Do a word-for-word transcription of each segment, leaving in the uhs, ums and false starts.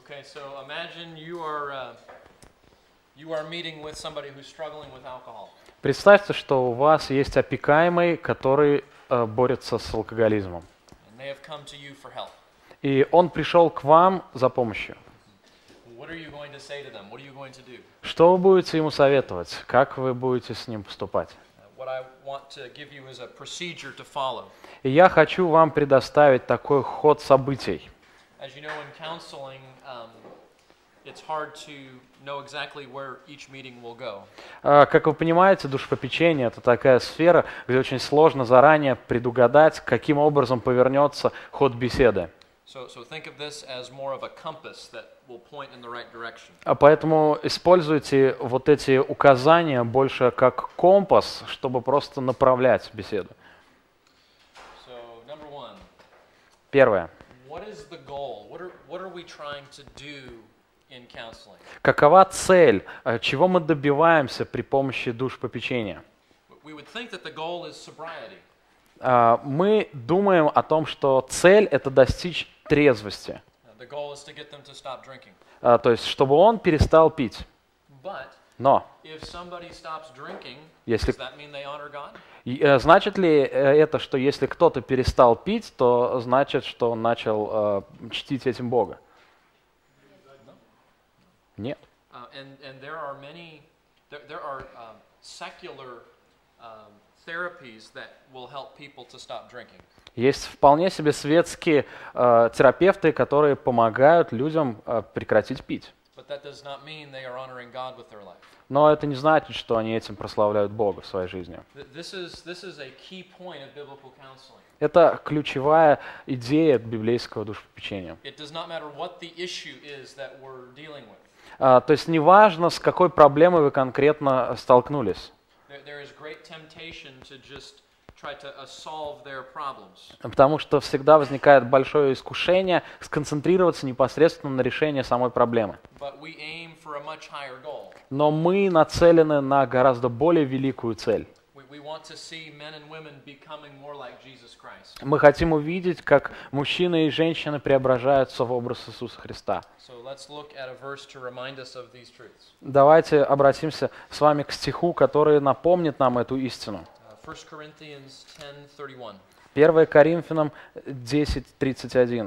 Okay, so imagine you are uh, you are meeting with somebody who's struggling with alcohol. Представьте, что у вас есть опекаемый, который э, борется с алкоголизмом. And they have come to you for help. И он пришел к вам за помощью. What are you going to say to them? What are you going to do? Что вы будете ему советовать? Как вы будете с ним поступать? Uh, what I want to give you is a procedure to follow. И я хочу вам предоставить такой ход событий. As you know, in counseling, um, it's hard to know exactly where each meeting will go. А, Как вы понимаете, душепопечение — это такая сфера, где очень сложно заранее предугадать, каким образом повернется ход беседы. So, so think of this as more of a compass that will point in the right direction. А поэтому используйте вот эти указания больше как компас, чтобы просто направлять беседу. So, number one, Первое. what is the goal? What are, what are we trying to do in counseling? Какова цель? А, Чего мы добиваемся при помощи душепопечения? We would think that the goal is sobriety. А, Мы думаем о том, что цель — это достичь трезвости. Uh, The goal is to get them to stop drinking. А, То есть, чтобы он перестал пить. But Но if somebody stops drinking, Если- does that mean they honor God? и, э, значит ли э, это, что если кто-то перестал пить, то значит, что он начал э, чтить этим Бога? Нет. Uh, and, and there are many, there, there are um, secular um, therapies that will help people to stop drinking. Есть вполне себе светские э, терапевты, которые помогают людям э, прекратить пить. But that does not mean they are honoring God with their life. Но это не значит, что они этим прославляют Бога в своей жизни. Th- This is, this is a key point of biblical counseling. Это ключевая идея библейского душепопечения. It does not matter what the issue is that we're dealing with. А, то есть неважно, с какой проблемой вы конкретно столкнулись. There, there is great temptation to just try to uh, solve their problems. Потому что всегда возникает большое искушение сконцентрироваться непосредственно на решении самой проблемы. But we aim for a much higher goal. Но мы нацелены на гораздо более великую цель. We, we want to see men and women becoming more like Jesus Christ. Мы хотим увидеть, как мужчины и женщины преображаются в образ Иисуса Христа. So let's look at a verse to remind us of these truths. Давайте обратимся с вами к стиху, который напомнит нам эту истину. Uh, First Corinthians ten thirty-one. первое Коринфянам десять тридцать один.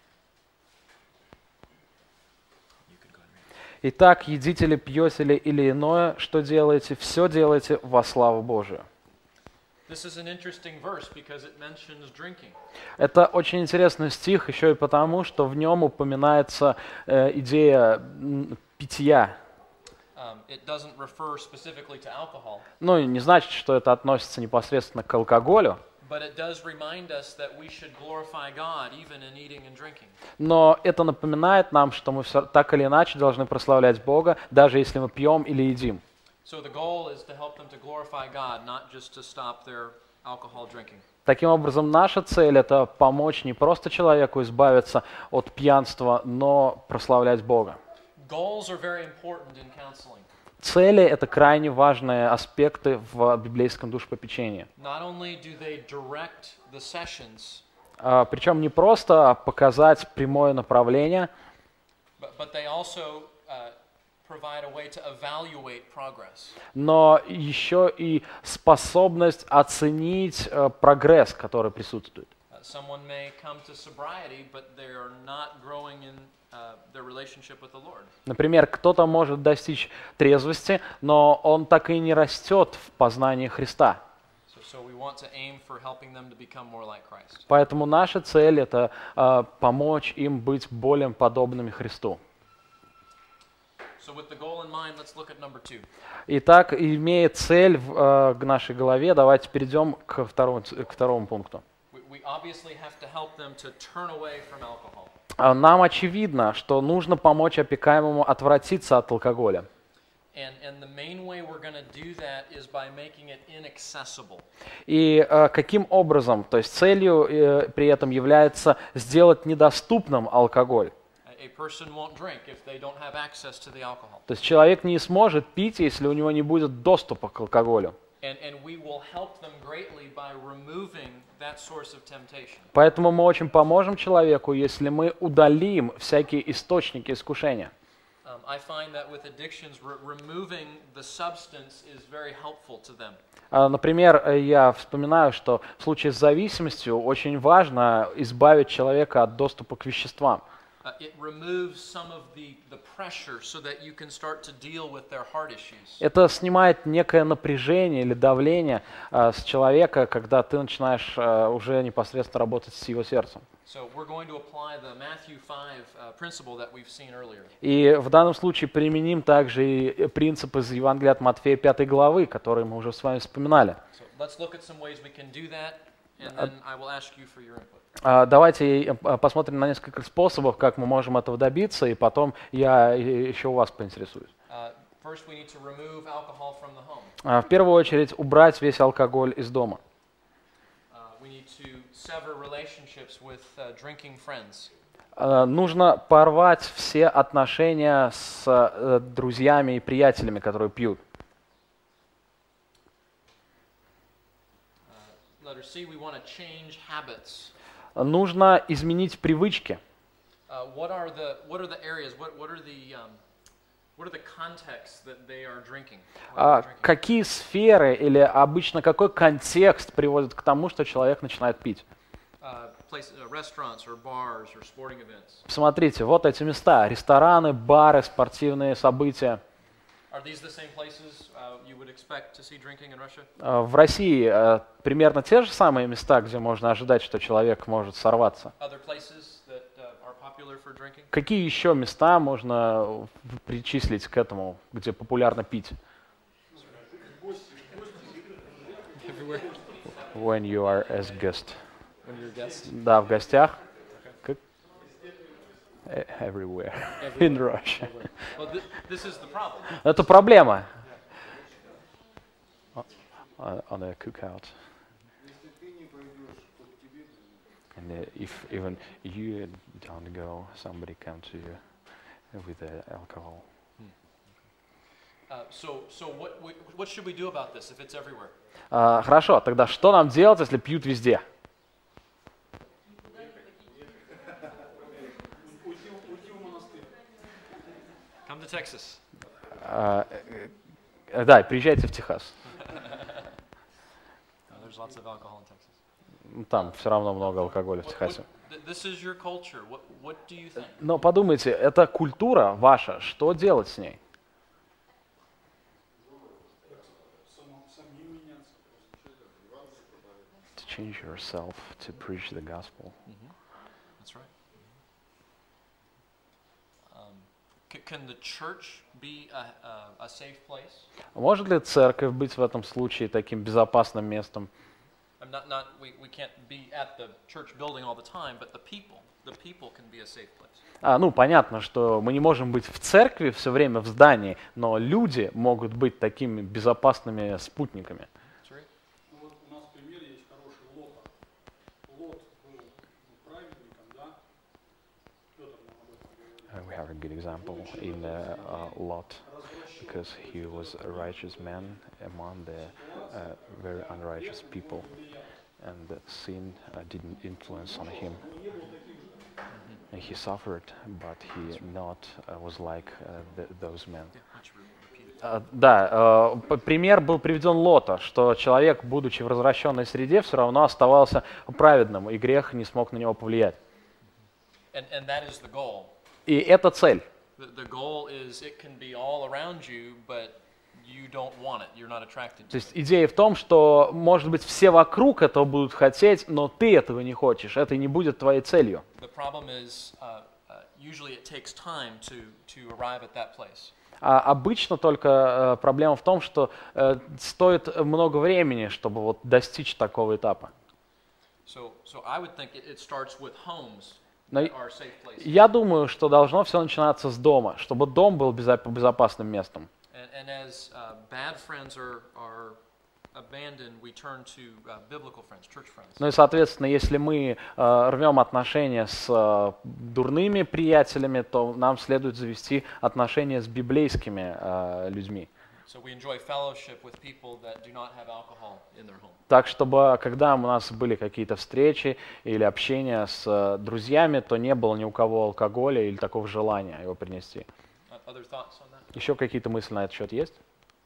You could go ahead and read. Итак, едите ли, пьете ли или иное, что делаете, все делайте во славу Божию. This is an interesting verse because it mentions drinking. Это очень интересный стих еще и потому, что в нем упоминается э, идея м, питья. Um, it doesn't refer specifically to alcohol, Ну, и не значит, что это относится непосредственно к алкоголю, but it does remind us that we should glorify God even in eating and drinking. но это напоминает нам, что мы все, так или иначе должны прославлять Бога, даже если мы пьем или едим. So the goal is to help them to glorify God, not just to stop their alcohol drinking. Таким образом, наша цель — это помочь не просто человеку избавиться от пьянства, но прославлять Бога. Goals are very important in counseling. Цели — это крайне важные аспекты в библейском душепопечении. Not only do they direct the sessions, А, Причем не просто показать прямое направление, but, but they also uh, provide a way to evaluate progress. но еще и способность оценить э, прогресс, который присутствует. Uh, someone may come to sobriety, but they are not growing in uh, their relationship with the Lord. Например, кто-то может достичь трезвости, но он так и не растет в познании Христа. So, so we want to aim for helping them to become more like Christ. Поэтому наша цель — это э, помочь им быть более подобными Христу. So with the goal in mind, let's look at number two. Итак, имея цель в э, к нашей голове, давайте перейдем к второму, ц- к второму пункту. We, we obviously have to help them to turn away from alcohol. А, Нам очевидно, что нужно помочь опекаемому отвратиться от алкоголя. And, and the main way we're going to do that is by making it inaccessible. И э, каким образом? То есть целью э, при этом является сделать недоступным алкоголь. A, a person won't drink if they don't have access to the alcohol. То есть человек не сможет пить, если у него не будет доступа к алкоголю. And, and we will help them greatly by removing that source of temptation. Поэтому мы очень поможем человеку, если мы удалим всякие источники искушения. Um, I find that with addictions, re- removing the substance is very helpful to them. А, Например, я вспоминаю, что в случае с зависимостью очень важно избавить человека от доступа к веществам. Uh, it removes some of the, the pressure so that you can start to deal with their heart issues. Это снимает некое напряжение или давление а, с человека, когда ты начинаешь а, уже непосредственно работать с его сердцем. So we're going to apply the Matthew five uh, principle that we've seen earlier. И в данном случае применим также и принцип из Евангелия от Матфея пятой главы, который мы уже с вами вспоминали. So let's look at some ways we can do that, and then I will ask you for your input. А, Давайте а, посмотрим на несколько способов, как мы можем этого добиться, и потом я и- еще у вас поинтересуюсь. Uh, first, we need to remove alcohol from the home. А, В первую очередь убрать весь алкоголь из дома. Uh, we need to sever relationships with uh, drinking friends. А, Нужно порвать все отношения с э, друзьями и приятелями, которые пьют. Uh, letter C, we want to change habits. Нужно изменить привычки. Uh, what are the what are the areas? What what are the um, what are the contexts that they are drinking? when А, they're drinking? Какие сферы или обычно какой контекст приводит к тому, что человек начинает пить? Uh, place, uh, restaurants or bars or sporting events. Смотрите, вот эти места: рестораны, бары, спортивные события. Are these the same places uh, you would expect to see drinking in Russia? А, В России э, примерно те же самые места, где можно ожидать, что человек может сорваться. Other places that uh, are popular for drinking? Какие еще места можно в- причислить к этому, где популярно пить? Everywhere. When you are as guest. When you're a guest. Да, в гостях. Как? Э, Everywhere. In Russia. Well, th- this is the problem. Это проблема. On on a cookout. And uh, if even you don't go, somebody come to you with the alcohol. Uh, so so what we, what should we do about this if it's everywhere? А, Хорошо, тогда что нам делать, если пьют везде? Come to Texas. А, э, э, Да, приезжайте в Техас. Uh, there's lots of alcohol in Texas. Ну, Там все равно много алкоголя в What- Техасе. what- th- this is your culture. What what do you think? Но подумайте, это культура ваша, что делать с ней? To change yourself, to preach the gospel. That's right. Um, c- can the church be a, a, a safe place? Может ли церковь быть в этом случае таким безопасным местом? I'm not not we, we can't be at the church building all the time, but the people the people can be a safe place. А, ну, понятно, что мы не можем быть в церкви все время в здании, но люди могут быть такими безопасными спутниками. That's right. Ну вот у нас в примере есть хороший Лота. Лот был ну, праведником, да? Петр нам об этом говорит. Uh, we have a good example in uh, uh, Lot, because he was a righteous man among the uh, very unrighteous people, and that sin uh, didn't influence on him. And he suffered, but he not uh, was like uh, th those men. Let's re- repeat it. А, Да, э, п- пример был приведен Лота, что человек, будучи в развращенной среде, все равно оставался праведным, и грех не смог на него повлиять. And and that is the goal. И это цель. The, the goal is it can be all around you, but you don't want it. You're not attracted То to есть it. идея в том, что, может быть, все вокруг этого будут хотеть, но ты этого не хочешь, это не будет твоей целью. The problem is uh, uh, usually it takes time to to arrive at that place. А обычно только э, проблема в том, что э, стоит много времени, чтобы вот достичь такого этапа. So so I would think it, it starts with homes Но that are safe places. я думаю, что должно все начинаться с дома, чтобы дом был безо- безопасным местом. And, and as uh, bad friends are, are abandoned, we turn to uh, biblical friends, church friends. Ну и, соответственно, если мы э, рвем отношения с э, дурными приятелями, то нам следует завести отношения с библейскими э, людьми. So we enjoy fellowship with people that do not have alcohol in their home. Так, чтобы когда у нас были какие-то встречи или общения с э, друзьями, то не было ни у кого алкоголя или такого желания его принести. Uh, Other thoughts on that? Еще какие-то мысли на этот счет есть?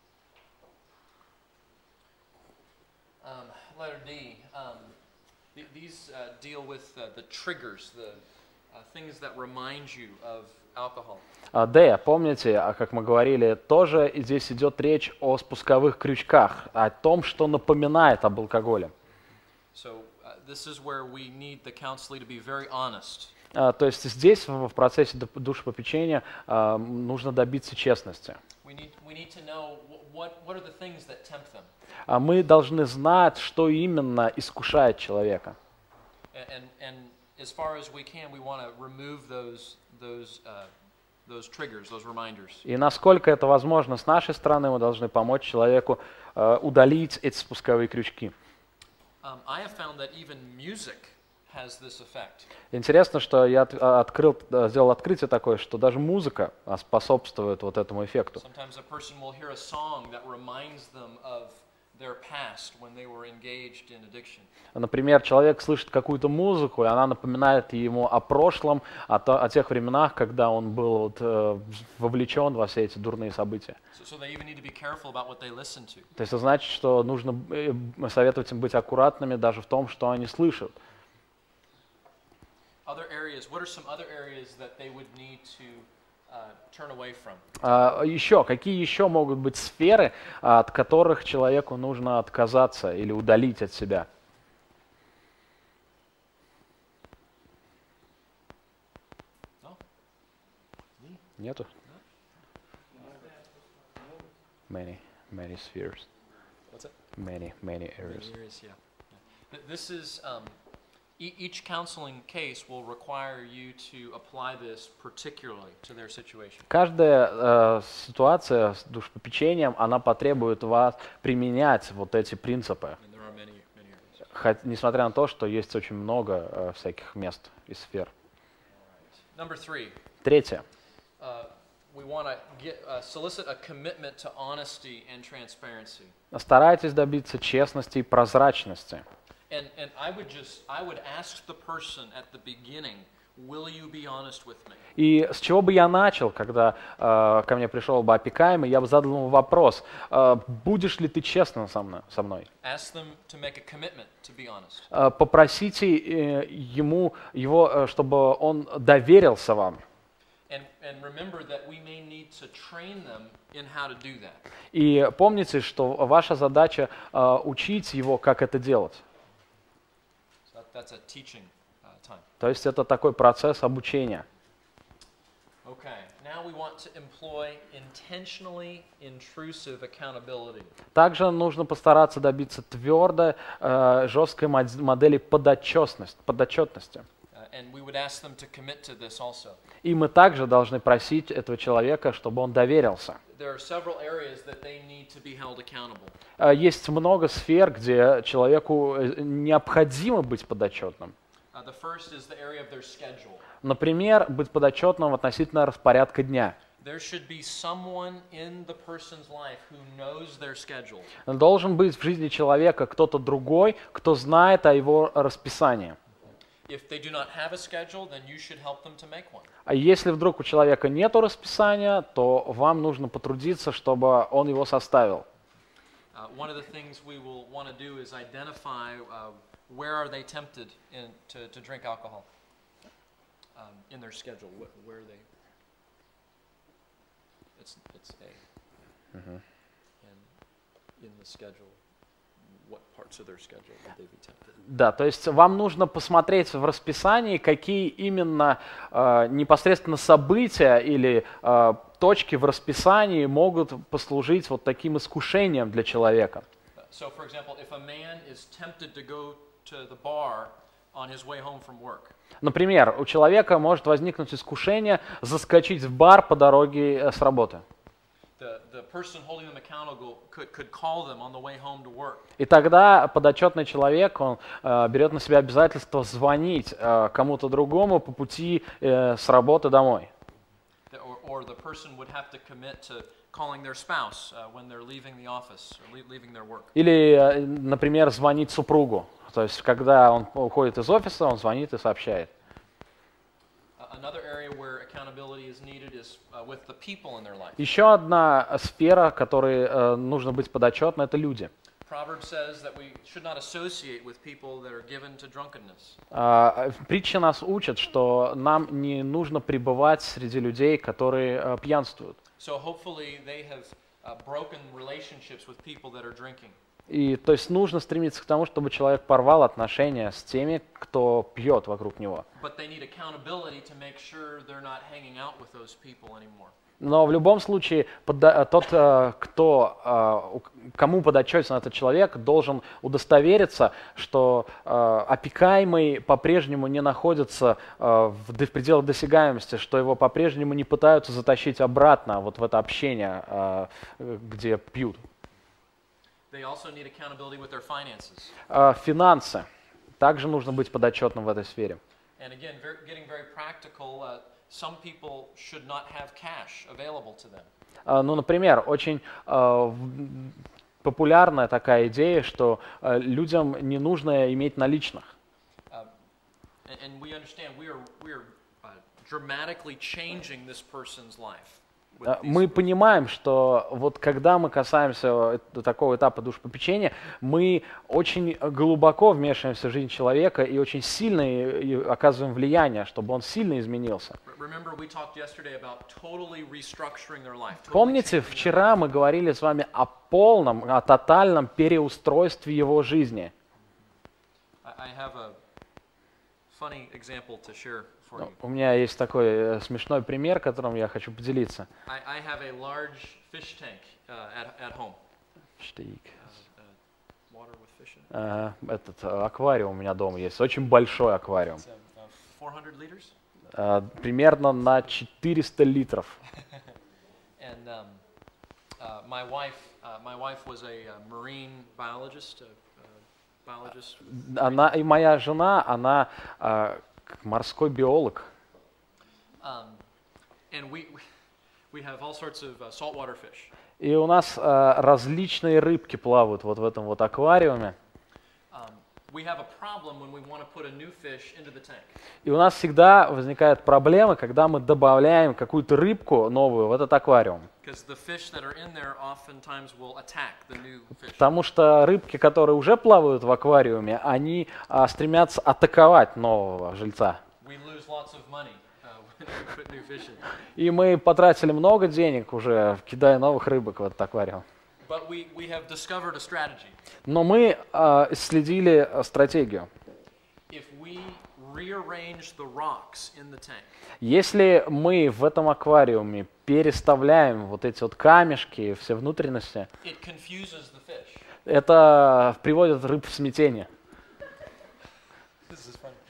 Um, letter D. Um, th- these uh, deal with uh, the triggers, the uh, things that remind you of alcohol. А, Д, помните, а как мы говорили, тоже и здесь идет речь о спусковых крючках, о том, что напоминает об алкоголе. So uh, this is where we need the counselee to be very honest. А, То есть здесь в в процессе ду- душепопечения а, м, нужно добиться честности. We need we need to know wh- what what are the things that tempt them, А Мы должны знать, что именно искушает человека. and and, and as far as we can, we want to remove those those uh, those triggers, those reminders. И насколько это возможно с нашей стороны, мы должны помочь человеку э, удалить эти спусковые крючки. Um, I have found that even music has this effect. Интересно, что я от- а, открыл, э, сделал открытие такое, что даже музыка а, способствует вот этому эффекту. Sometimes a person will hear a song that reminds them of their past when they were engaged in addiction. Например, человек слышит какую-то музыку, и она напоминает ему о прошлом, о, то- о тех временах, когда он был вот, э, вовлечен во все эти дурные события. So, so they even need to be careful about what they listen to. То есть это значит, что нужно э, советовать им быть аккуратными даже в том, что они слышат. Other areas, what are some other areas that they would need to uh, turn away from? А, еще, какие еще могут быть сферы, а, от которых человеку нужно отказаться или удалить от себя? No? Нету? Many, many spheres. What's it? Many, many areas. Areas, yeah. Yeah. Th- This is, um, e- each counseling case will require you to apply this particularly to their situation. Каждая э, ситуация с душепопечением, она потребует вас применять вот эти принципы, And there are many, many areas. хоть, несмотря на то, что есть очень много э, всяких мест и сфер. Number three, Третье. uh, we want to get uh, solicit a commitment to honesty and transparency. Старайтесь добиться честности и прозрачности. And and I would just I would ask the person at the beginning, will you be honest with me? И с чего бы я начал, когда э, ко мне пришел бы опекаемый, я бы задал ему вопрос, э, будешь ли ты честен со мной? со мной? Ask them to make a commitment to be honest. Э, Попросите э, ему, его, э, чтобы он доверился вам. And and remember that we may need to train them in how to do that. И помните, что ваша задача э, учить его, как это делать. So that, that's a teaching uh, time. То есть это такой процесс обучения. Okay. Now we want to employ intentionally intrusive accountability. Также нужно постараться добиться твердой, э, жесткой мод- модели подотчетности, подотчетности. Uh, and we would ask them to commit to this also. И мы также должны просить этого человека, чтобы он доверился. There are several areas that they need to be held accountable. Э, Есть много сфер, где человеку э, необходимо быть подотчетным. Uh, the first is the area of their schedule. Например, быть подотчетным относительно распорядка дня. There should be someone in the person's life who knows their schedule. Должен быть в жизни человека кто-то другой, кто знает о его расписании. If they do not have a schedule, then you should help them to make one. А если вдруг у человека нет расписания, то вам нужно потрудиться, чтобы он его составил. Uh, one of the things we will want to do is identify uh, where are they tempted in, to, to drink alcohol um, in their schedule. Wh- where are they? It's, it's A. And in the schedule, what parts of their schedule would they be tempted? Да, то есть вам нужно посмотреть в расписании, какие именно э, непосредственно события или э, точки в расписании могут послужить вот таким искушением для человека. Uh, So, for example, if a man is tempted to go to the bar on his way home from work, Например, у человека может возникнуть искушение заскочить в бар по дороге э, с работы. the, the person holding them accountable could, could call them on the way home to work. И тогда подотчетный человек, он э, берет на себя обязательство звонить э, кому-то другому по пути э, с работы домой. That- Or, or the person would have to commit to calling their spouse uh, when they're leaving the office or le- leaving their work. Или, э, например, звонить супругу. То есть, когда он уходит из офиса, он звонит и сообщает. Uh, another area where accountability is needed is uh, with the people in their life. Еще одна сфера, которой э, нужно быть подотчетной, это люди. Proverbs says that we should not associate with people that are given to drunkenness. А, Притчи нас учат, что нам не нужно пребывать среди людей, которые э, пьянствуют. So hopefully they have uh, broken relationships with people that are drinking. И то есть нужно стремиться к тому, чтобы человек порвал отношения с теми, кто пьет вокруг него. But they need accountability to make sure they're not hanging out with those people anymore. Но в любом случае подда- тот, э, кто, э, у- кому подотчетен этот человек, должен удостовериться, что э, опекаемый по-прежнему не находится э, в д- в пределах досягаемости, что его по-прежнему не пытаются затащить обратно вот в это общение, э, где пьют. They also need accountability with their finances. Э, Финансы. Также нужно быть подотчетным в этой сфере. And again, ver- getting very practical, uh, some people should not have cash available to them. Э, Ну, например, очень э, в- популярная такая идея, что э, людям не нужно иметь наличных. Uh, and, and we understand we are, we are uh, dramatically changing this person's life. with Э, these Мы words. понимаем, что вот когда мы касаемся э, такого этапа душепопечения, мы очень глубоко вмешиваемся в жизнь человека и очень сильно и- и оказываем влияние, чтобы он сильно изменился. Remember, we talked yesterday about totally restructuring their life. totally Помните, changing their вчера мы говорили с вами о полном, о тотальном переустройстве его жизни. I I have a funny example to share for Ну, you. У меня есть такой э, смешной пример, которым я хочу поделиться. I, I have a large fish tank uh, at, at home. Штык. Uh, uh, water with fish in it. Ага, этот э, аквариум у меня дома есть, очень большой аквариум. It's uh, uh, four hundred liters. Э, Примерно на четыреста литров. And um, uh, my wife, uh, my wife was a uh, marine biologist, a, a biologist. Она, и моя жена, она э, как морской биолог. Um, and we we have all sorts of uh, saltwater fish. И у нас э, различные рыбки плавают вот в этом вот аквариуме. Um, we have a problem when we want to put a new fish into the tank. И у нас всегда возникают проблемы, когда мы добавляем какую-то рыбку новую в этот аквариум. Because the fish that are in there oftentimes will attack the new fish. Потому что рыбки, которые уже плавают в аквариуме, они а, стремятся атаковать нового жильца. We lose lots of money uh, when we put new fish in. И мы потратили много денег уже, кидая новых рыбок в этот аквариум. But we, we have discovered a strategy. Но мы а, исследили а, стратегию. If we rearrange the rocks in the tank, Если мы в этом аквариуме переставляем вот эти вот камешки, все внутренности, it confuses the fish. это приводит рыб в смятение. This is funny.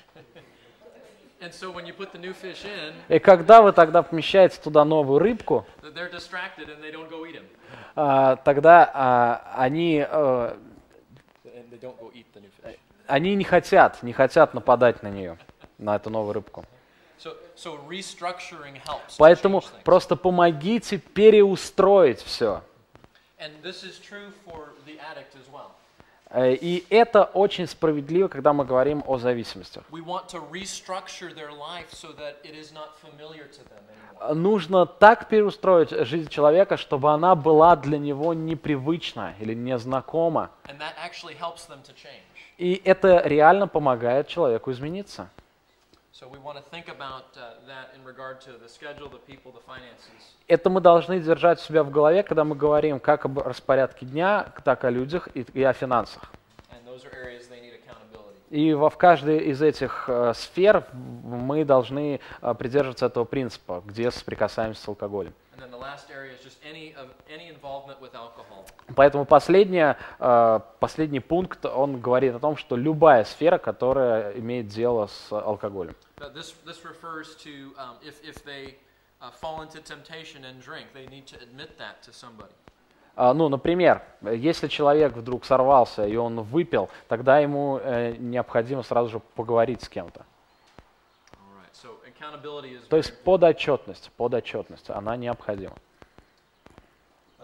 And so when you put the new fish in, И когда вы тогда помещаете туда новую рыбку, they're distracted and they don't go eat him. а, тогда а, они, а, And they don't go eat the new fish. они не хотят, не хотят нападать на нее, на эту новую рыбку. So, so restructuring helps. to Поэтому change things. просто помогите переустроить все. And this is true for the addict as well. Э, И это очень справедливо, когда мы говорим о зависимостях. We want to restructure their life so that it is not familiar to them anymore. Нужно так переустроить жизнь человека, чтобы она была для него непривычна или незнакома. And that actually helps them to change. И это реально помогает человеку измениться. So we want to think about uh, that in regard to the schedule, the people, the finances. Это мы должны держать у себя в голове, когда мы говорим как об распорядке дня, так о людях и, и о финансах. And those are areas they need accountability. И во в каждой из этих э, сфер мы должны э, придерживаться этого принципа, где соприкасаемся с алкоголем. And then the last area is just any of any involvement with alcohol. Поэтому последнее, э, последний пункт, он говорит о том, что любая сфера, которая имеет дело с алкоголем. Now, this this refers to um, if if they uh, fall into temptation and drink, they need to admit that to somebody. А, Ну, например, если человек вдруг сорвался и он выпил, тогда ему э, необходимо сразу же поговорить с кем-то. All right. So accountability is То very есть important. подотчетность, подотчетность, она необходима.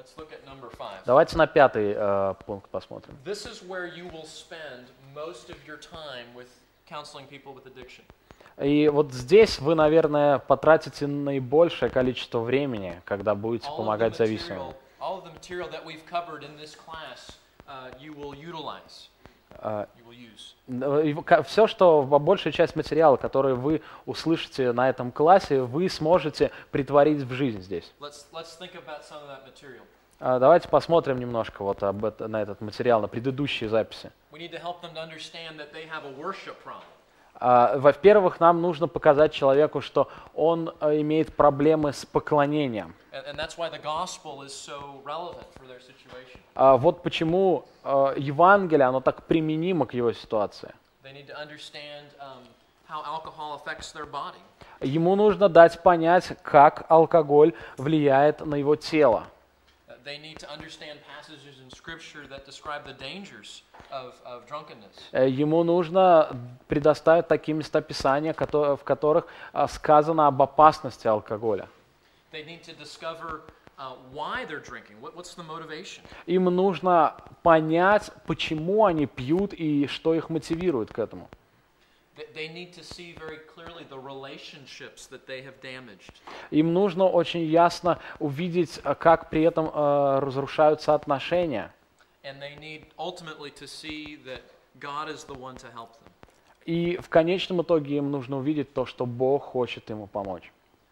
Let's look at number five. Давайте на пятый э, пункт посмотрим. This is where you will spend most of your time with counseling people with addiction. И вот здесь вы, наверное, потратите наибольшее количество времени, когда будете All of the помогать зависимым. material, all of the material that we've covered in this class, uh, you will utilize. Uh, You will use. Все, что, большая часть материала, который вы услышите на этом классе, вы сможете притворить в жизнь здесь. Let's let's think about some of that material. Uh, давайте посмотрим немножко вот об это, на этот материал, на предыдущие записи. We need to help them to understand that they have a worship problem. Uh, во-первых, нам нужно показать человеку, что он uh, имеет проблемы с поклонением. And, and that's why the gospel is so relevant for their situation. Uh, вот почему uh, Евангелие, оно так применимо к его ситуации. They need to understand um, how alcohol affects their body. Ему нужно дать понять, как алкоголь влияет на его тело. Uh, They need to understand passages in Scripture that describe the dangers of, of drunkenness. Э, Ему нужно предоставить такие места Писания, кото- в которых а, сказано об опасности алкоголя. They need to discover uh, why they're drinking. What, what's the motivation? Им нужно понять, почему они пьют и что их мотивирует к этому. They, they need to see very clearly the relationships that they have damaged. Им нужно очень ясно увидеть, а, как при этом э, разрушаются отношения. And they need ultimately to see that God is the one to help them. И в конечном итоге им нужно увидеть то, что Бог хочет ему помочь.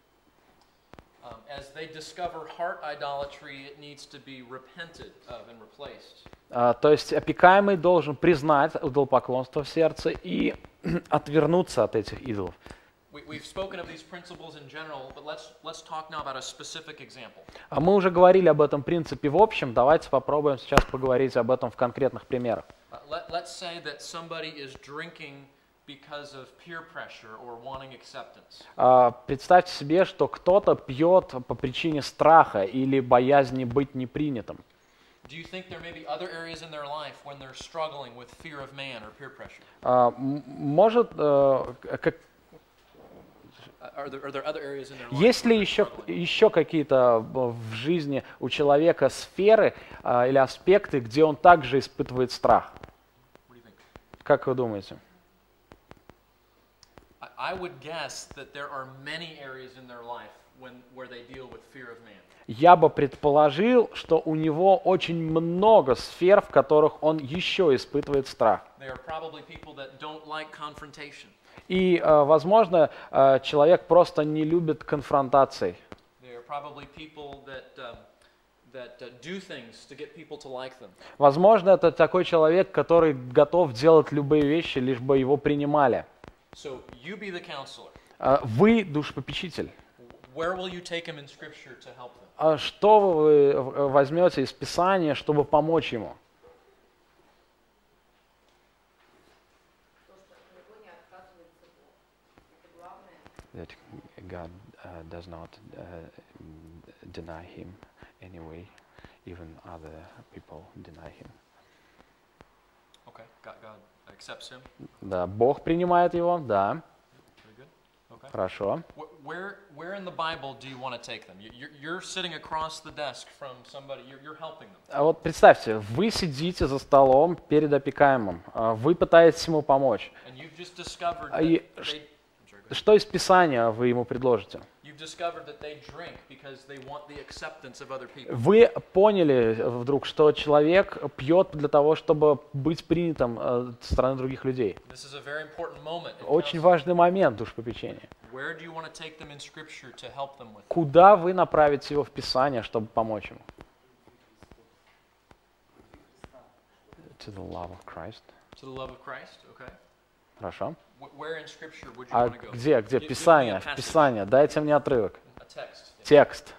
Um, as they discover heart idolatry, it needs to be repented of and replaced. А, То есть опекаемый должен признать идолопоклонство в сердце и отвернуться от этих идолов. We, we've spoken of these principles in general, but let's let's talk now about a specific example. А мы уже говорили об этом принципе в общем, давайте попробуем сейчас поговорить об этом в конкретных примерах. Uh, let, let's say that somebody is drinking because of peer pressure or wanting acceptance. А, Представьте себе, что кто-то пьет по причине страха или боязни быть непринятым. Do you think there may be other areas in their life when they're struggling with fear of man or peer pressure? А, м- Может, э, как- Uh, Are there, are there other areas in their life? есть where ли they're еще, struggling? еще какие-то в жизни у человека сферы а, или аспекты, где он также испытывает страх? What do you think? Как вы думаете? I, I would guess that there are many areas in their life when where they deal with fear of man. Я бы предположил, что у него очень много сфер, в которых он еще испытывает страх. They are probably people that don't like confrontation. И, э, возможно, э, человек просто не любит конфронтаций. They are probably people that um, that uh, do things to get people to like them. Возможно, это такой человек, который готов делать любые вещи, лишь бы его принимали. So you be the counselor. Э, Вы душепопечитель. Where will you take him in Scripture to help them? А что вы э, возьмете из Писания, чтобы помочь ему? That God uh, does not uh, deny him anyway, even other people deny him. Okay, God, God accepts him. Да, Бог принимает его, да, Very good. Okay. хорошо. Wh- Where, where in the Bible do you want to take them? You- You're, you're sitting across the desk from somebody. You're, you're helping them. А вот представьте, вы сидите за столом перед опекаемым, а вы пытаетесь ему помочь. And you've just discovered А that и they, I'm sorry, go ahead. Что из Писания вы ему предложите? You've discovered that they drink because they want the acceptance of other people. Вы поняли вдруг, что человек пьет для того, чтобы быть принятым э, со стороны других людей. This is a very important moment. in Очень counseling. важный момент душепопечения. Where do you want to take them in Scripture to help them with? Куда вы направите его в Писание, чтобы помочь ему? To the love of Christ. To the love of Christ, okay. Хорошо. Wh- Where in Scripture would you А want to go? где, где? Gi- give me a Писание, passage, Писание. Дайте мне отрывок. a text. Yeah. Текст.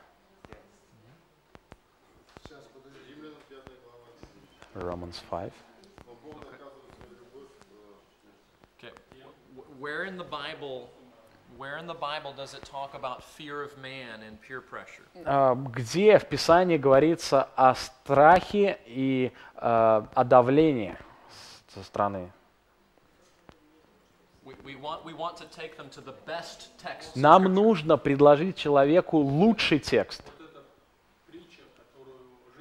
Сейчас, подожди, Римлянам пятая глава. Romans five. Но Бог доказывает свою любовь. э, Okay. Wh- Where in the Bible, where in the Bible does it talk about fear of man and peer pressure? А, Где в Писании говорится о страхе и а, о давлении со стороны? We, we want we want to take them to the best text. Нам нужно предложить человеку лучший текст. Вот эта притча, которую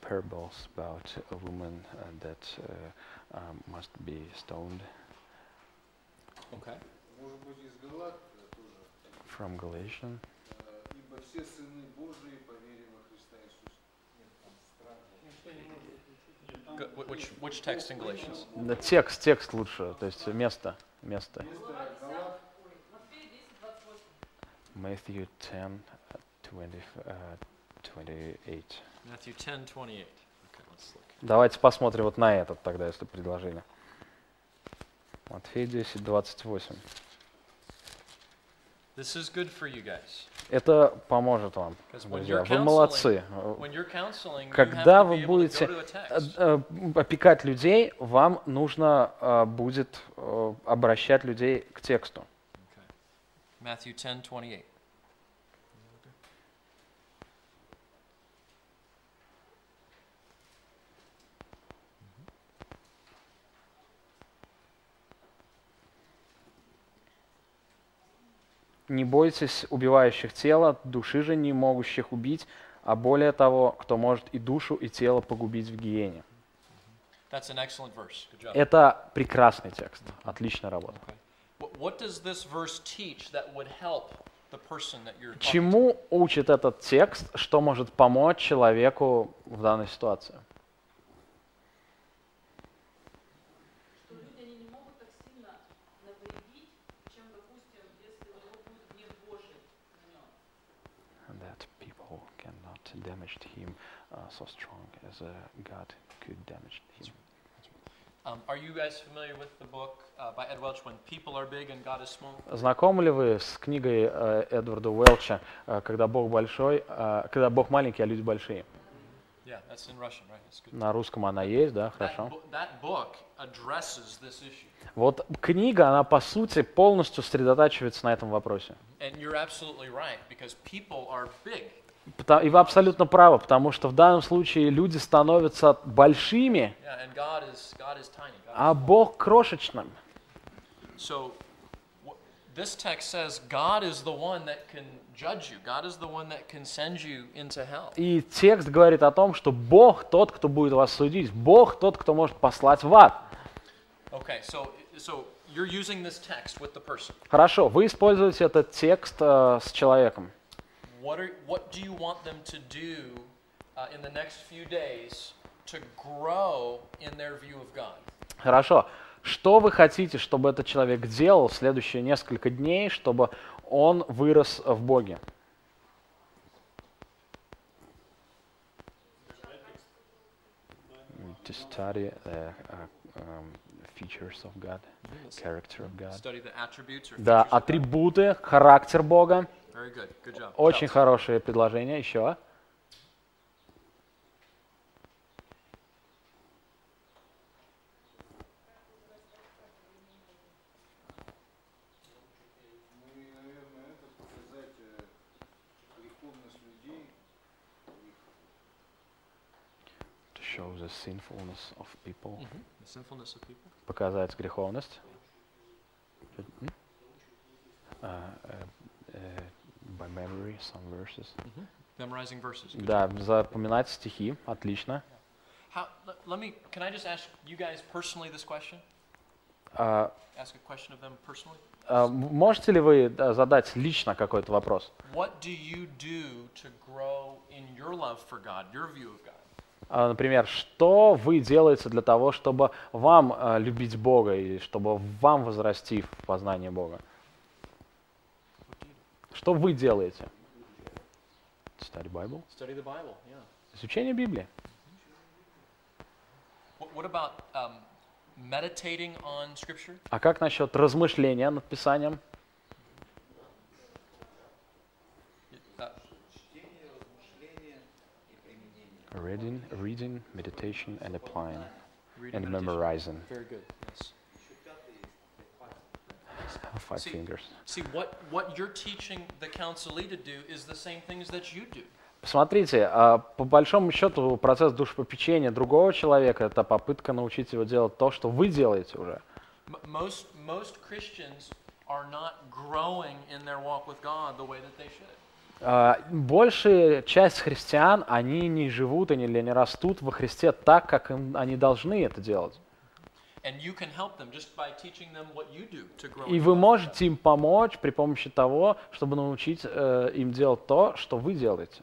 parables about a woman uh, that uh, um, must be stoned. Okay. Может быть, из Галат э, тоже. From Galatians. Э, Ибо все сыны Божии по вере во Христа Иисуса. Нет, там страх. Никто не может исключить. Нет, там Go- wh- which, which text in Galatians? Да, текст, текст лучше, то есть место, место. Вместо Галат Matthew ten, uh, twenty, uh, twenty-eight. Matthew ten twenty-eight. Okay, let's look. Давайте посмотрим вот на этот тогда, если предложение. Матфея десять, двадцать восемь. This is good for you guys. Это поможет вам, Because when друзья. you're Вы молодцы. When you're counseling, you have Когда to вы be able to будете go to a э, text. э, опекать людей, вам нужно э, будет э, обращать людей к тексту. Okay. Matthew ten twenty-eight. Не бойтесь убивающих тело, души же не могущих убить, а более того, кто может и душу, и тело погубить в гиене. That's an excellent verse. Good job. Это прекрасный текст. Отличная работа. Okay. What, what does this verse teach that would help the person that you're talking to? Чему учит этот текст, что может помочь человеку в данной ситуации? Что люди они не могут так сильно навредить, чем, допустим, если у него будет гнев Божий на нем. And that people cannot damage him uh, so strong as uh, God could damage him. Um, are you guys familiar with the book uh, by Ed Welch, When People Are Big and God is Small? Знакомы ли вы с книгой э, Эдварда Уэлча э, «Когда Бог большой», э, «Когда Бог маленький, а люди большие»? Yeah, that's in Russian, right? That's good. На русском она есть, да, That, хорошо. bo- that book addresses this issue. Вот книга, она по сути полностью сосредотачивается на этом вопросе. And you're absolutely right, because people are big. Пта- И вы абсолютно правы, потому что в данном случае люди становятся большими, Yeah, and God is God is tiny. God а Бог крошечным. So wh- this text says God is the one that can judge you. God is the one that can send you into hell. И текст говорит о том, что Бог тот, кто будет вас судить. Бог тот, кто может послать в ад. Okay, so so you're using this text with the person. Хорошо, вы используете этот текст э, с человеком. What are what do you want them to do uh, in the next few days to grow in their view of God? Хорошо. Что вы хотите, чтобы этот человек делал в следующие несколько дней, чтобы он вырос в Боге? To study the uh, um, features of God, character of God. Study the attributes or Да, features of God. атрибуты, характер Бога. Very good. Good job. Очень Tell us. хорошее предложение. Еще. Ну и, наверное, это показать э, греховность людей, их To show the sinfulness of people. Mhm. The sinfulness of people. Показать греховность. М? А, э, э, by memory, some verses. Memorizing verses. Good Да, запоминать стихи. Отлично. How, let, let me, can I just ask you guys personally this question? А, Ask a question of them personally? а, м- можете ли вы да, задать лично какой-то вопрос? What do you do to grow in your love for God, your view of God? А, например, что вы делаете для того, чтобы вам а, любить Бога и чтобы вам возрасти в познание Бога? What do you do? Что вы делаете? Study Bible? Study the Bible, yeah. Изучение Библии. What, what about um, meditating on Scripture? А как насчет размышления над Писанием? Uh, чтение, размышление и применение. Reading, reading, meditation and applying reading and meditation. memorizing. Very good. Yes. Еще пятый есть, пять пальцев. Five See- fingers. See, what, what you're teaching the counselee to do is the same things that you do. Смотрите, а, по большому счету процесс душепопечения другого человека — это попытка научить его делать то, что вы делаете уже. M- most, most Christians are not growing in their walk with God the way that they should. А, большая часть христиан, они не живут, они не растут во Христе так, как им, они должны это делать. And you can help them just by teaching them what you do to grow И in вы love for God. можете им помочь при помощи того, чтобы научить э, им делать то, что вы делаете.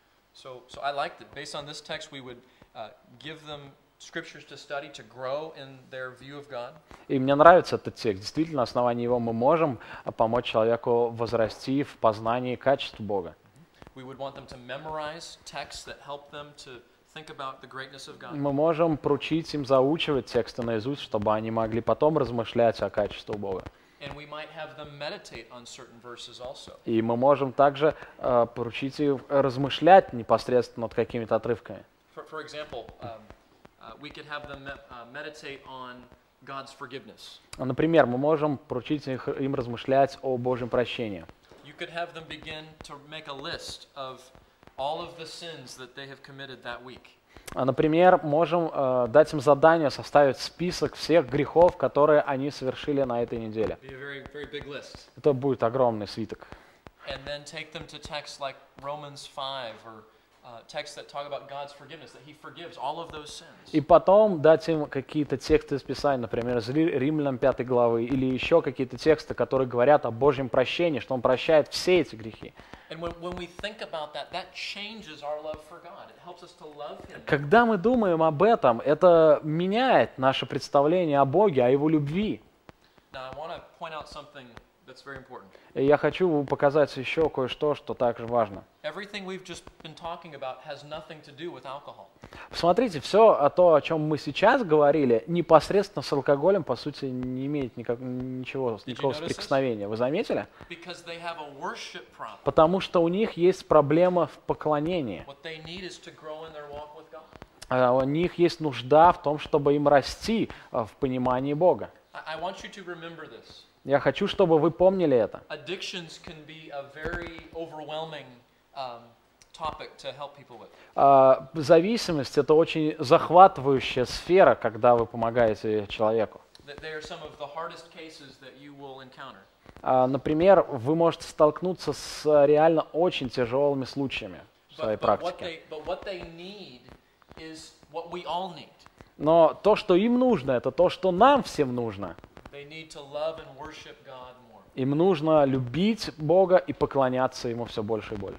So, so I liked it. Based on this text, we would uh, give them scriptures to study to grow in their view of God. И мне нравится этот текст. Действительно, на основании его мы можем а, помочь человеку возрасти в познании качеств Бога. We would want them to memorize texts that help them to think about the greatness of God. Мы можем поручить им заучивать тексты наизусть, чтобы они могли потом размышлять о качестве Бога. And we might have them meditate on certain verses also. И мы можем также э, поручить им размышлять непосредственно над какими-то отрывками. For, for example, um, uh, we could have them me- uh, meditate on God's forgiveness. Например, мы можем поручить их, им размышлять о Божьем прощении. You could have them begin to make a list of all of the sins that they have committed that week. А, Например, можем э, дать им задание составить список всех грехов, которые они совершили на этой неделе. Be a very, very big list. Это будет огромный свиток. And then take them to texts like Romans five or uh, texts that talk about God's forgiveness, that He forgives all of those sins. И потом дать им какие-то тексты из Писания, например, из Ри- Римлянам пятой главы, или еще какие-то тексты, которые говорят о Божьем прощении, что Он прощает все эти грехи. And when, when we think about that, that changes our love for God. It helps us to love Him. Когда мы думаем об этом, это меняет наше представление о Боге, о Его любви. Now, I want to point out something that's very important. И я хочу показать еще кое-что, что также важно. Everything we've just been talking about has nothing to do with alcohol. Посмотрите, все то, о чем мы сейчас говорили, непосредственно с алкоголем, по сути, не имеет никак, ничего, you никакого notice this? соприкосновения. Вы заметили? Because they have a worship problem. Потому что у них есть проблема в поклонении. What they need is to grow in their walk with God. А У них есть нужда в том, чтобы им расти а, в понимании Бога. I, I want you to remember this. Я хочу, чтобы вы помнили это. Addictions can be a very overwhelming um, topic to help people with. А, Зависимость – это очень захватывающая сфера, когда вы помогаете человеку. That they are some of the hardest cases that you will encounter. А, Например, вы можете столкнуться с а, реально очень тяжелыми случаями в своей But, but, what практике. they, but what they need is what we all need. Но то, что им нужно, это то, что нам всем нужно. They need to love and worship God more. Им нужно любить Бога и поклоняться Ему все больше и больше.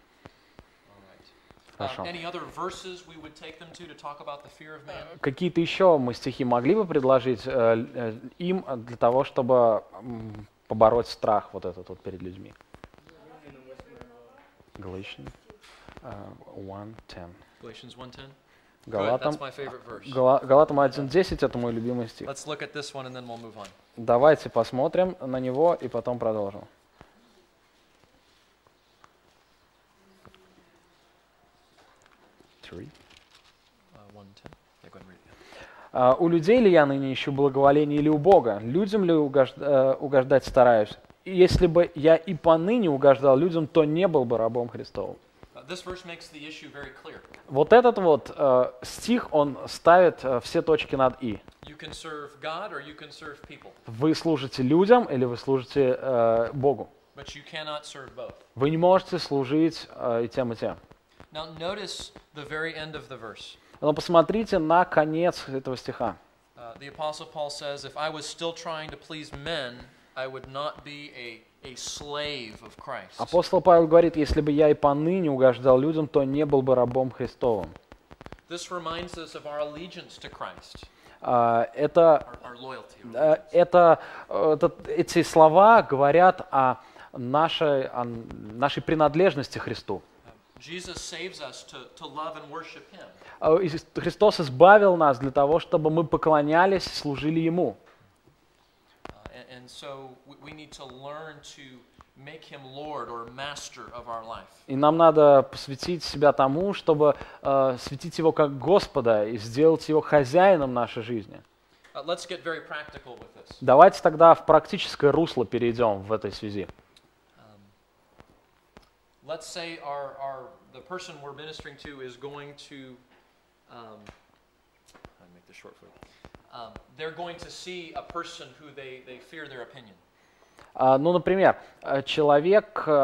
All right. Хорошо. Um, any other verses we would take them to to talk about the fear of man? Какие-то еще мы стихи могли бы предложить э, э, им для того, чтобы м, побороть страх вот этот вот перед людьми? Galatians one ten. Galatians one ten. Good, Галатам, that's my favorite verse. Гала- Галатам один десять это мой любимый стих. Let's look at this one and then we'll move on. Давайте посмотрим на него и потом продолжим. Three. Uh, one ten. Yeah, go ahead and read it. А, у людей ли я ныне ищу благоволение или у Бога? Людям ли угож- э, угождать стараюсь? И если бы я и поныне угождал людям, то не был бы рабом Христовым. Uh, this verse makes the issue very clear. Вот этот вот э, стих, он ставит э, все точки над «и». You can serve God or you can serve people, Вы служите людям или вы служите э, Богу. but you cannot serve both. Вы не можете служить э, и тем, и тем. Now notice the very end of the verse. Но посмотрите на конец этого стиха. Uh, the Apostle Paul says, if I was still trying to please men, I would not be a, a slave of Christ. Апостол Павел говорит, если бы я и поныне угождал людям, то не был бы рабом Христовым. This reminds us of our allegiance to Christ, А, Это, our, our loyalty. э, это, э, это, эти слова говорят о нашей, о нашей принадлежности Христу. Jesus saves us to, to love and worship Him. А, и Христос избавил нас для того, чтобы мы поклонялись, служили Ему. Uh, and, and so we, we need to learn to make Him Lord or Master of our life. И нам надо посвятить себя тому, чтобы э, светить Его как Господа и сделать Его хозяином нашей жизни. Uh, let's get very practical with this. Давайте тогда в практическое русло перейдем в этой связи. Um, let's say our, our the person we're ministering to is going to um, how do I make this short for you? Um, they're going to see a person who they, they fear their opinion. А, Ну, например, э, человек э,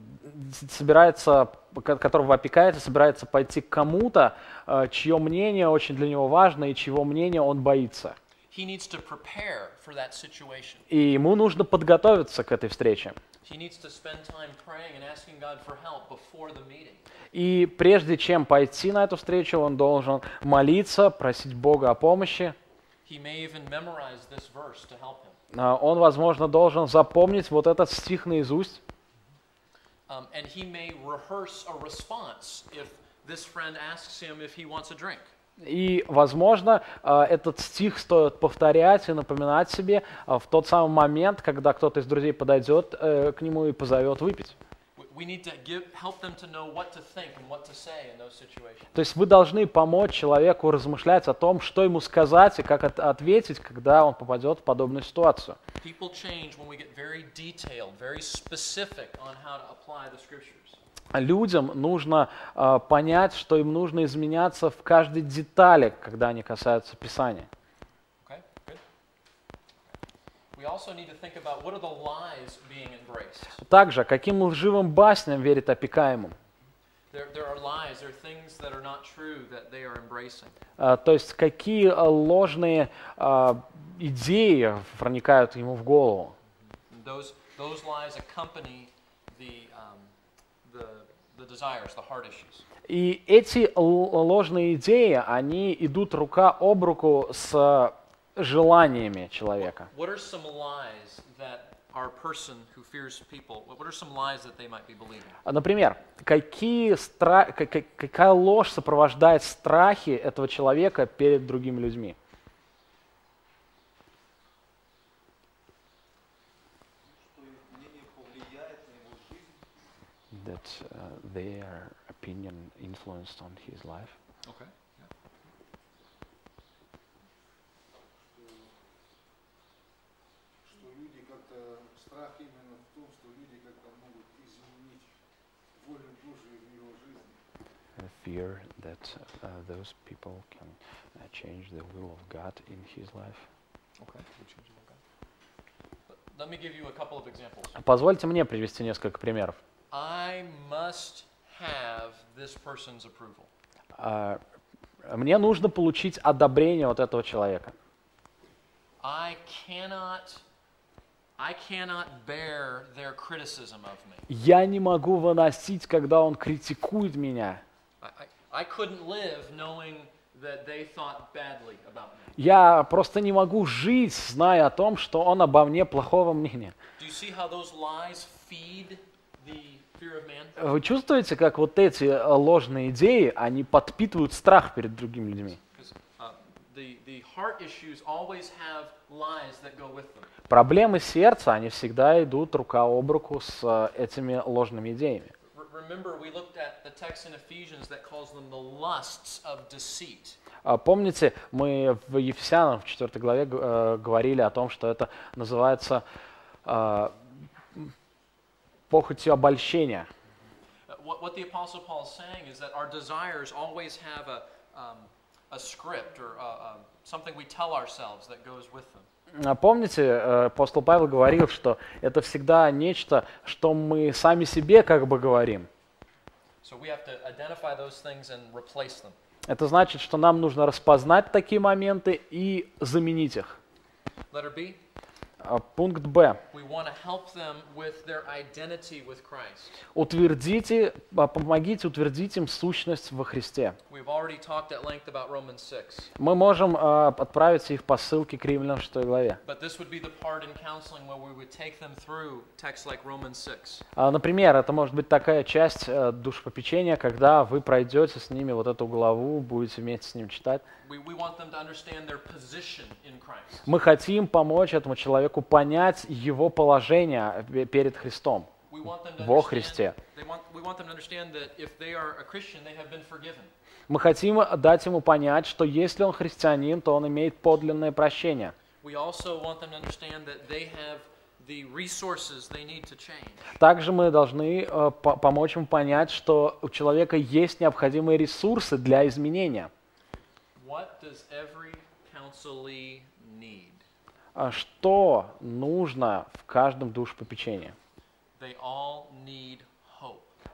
собирается, ко- которого опекается, собирается пойти к кому-то, э, чье мнение очень для него важно и чьего мнения он боится. He needs to prepare for that situation. И ему нужно подготовиться к этой встрече. He needs to spend time praying and asking God for help before the meeting. И прежде чем пойти на эту встречу, он должен молиться, просить Бога о помощи. He may even memorize this verse to help him. А, Он, возможно, должен запомнить вот этот стих наизусть. Um, and he may rehearse a response if this friend asks him if he wants a drink. И, возможно, а, этот стих стоит повторять и напоминать себе а, в тот самый момент, когда кто-то из друзей подойдет э, к нему и позовет выпить. We- We need to give, help them to know what to think and what to say in those situations. То есть вы должны помочь человеку размышлять о том, что ему сказать и как от- ответить, когда он попадет в подобную ситуацию. People change when we get very detailed, very specific on how to apply the scriptures. Людям нужно а, понять, что им нужно изменяться в каждой детали, когда они касаются Писания. Okay, good. We also need to think about what are the lies being embraced. Также, каким лживым басням верит опекаемым? There, there are lies, there are things that are not true that they are embracing. А, То есть какие а, ложные а, идеи проникают ему в голову? And those, those lies accompany the, um, the, the desires, the heart issues. И эти л- ложные идеи, они идут рука об руку с желаниями человека. What are some lies that our person who fears people, what are some lies that they might be believing? А, Например, какие стра- ка- ка- какая ложь сопровождает страхи этого человека перед другими людьми? Что их мнение повлияет на его жизнь. That uh, their opinion influenced on his life. Okay. Что люди как-то, страх именно в том, что люди как-то могут изменить волю Божию в его жизни. A fear that uh, those people can uh, change the will of God in his life. Okay. Let me give you a couple of examples. Позвольте мне привести несколько примеров. I must have this person's approval. А, Мне нужно получить одобрение от этого человека. I cannot, I cannot bear their criticism of me. Я не могу выносить, когда он критикует меня. I, I, I couldn't live knowing that they thought badly about me. Я просто не могу жить, зная о том, что он обо мне плохого мнения. Do you see how those lies feed the fear of man? Вы чувствуете, как вот эти э, ложные идеи, они подпитывают страх перед другими людьми? Because uh, the, the heart issues always have lies that go with them. Проблемы сердца, они всегда идут рука об руку с э, этими ложными идеями. R- remember, we looked at the text in Ephesians that calls them the lusts of deceit. А Помните, мы в Ефесянам в четвёртой главе э, говорили о том, что это называется э, похотью обольщения. Uh, What, what the Apostle Paul is saying is that our desires always have a, um, a script or uh, um, something we tell ourselves that goes with them. А Помните, э, апостол Павел говорил, что это всегда нечто, что мы сами себе как бы говорим. So we have to identify those things and replace them. Это значит, что нам нужно распознать такие моменты и заменить их. Letter B, А, Пункт Б. we want to help them with their identity with Christ. Утвердите, а, помогите утвердить им сущность во Христе. We've already talked at length about Romans six, Мы можем а, отправить их по ссылке к Римлянам шестой главе. but this would be the part in counseling where we would take them through texts like Romans six. А, Например, это может быть такая часть э, душепопечения, когда вы пройдете с ними вот эту главу, будете вместе с ним читать. We, we want them to understand their position in Christ. Мы хотим помочь этому человеку понять его положение пе- перед Христом, We want them to во understand, Христе. they want, we want them to understand that if they are a Christian, they have been forgiven. Мы хотим дать ему понять, что если он христианин, то он имеет подлинное прощение. We also want them to understand that they have the resources they need to change. Также мы должны э, по- помочь ему понять, что у человека есть необходимые ресурсы для изменения. What does every counselee need? А Что нужно в каждом душепопечении? They all need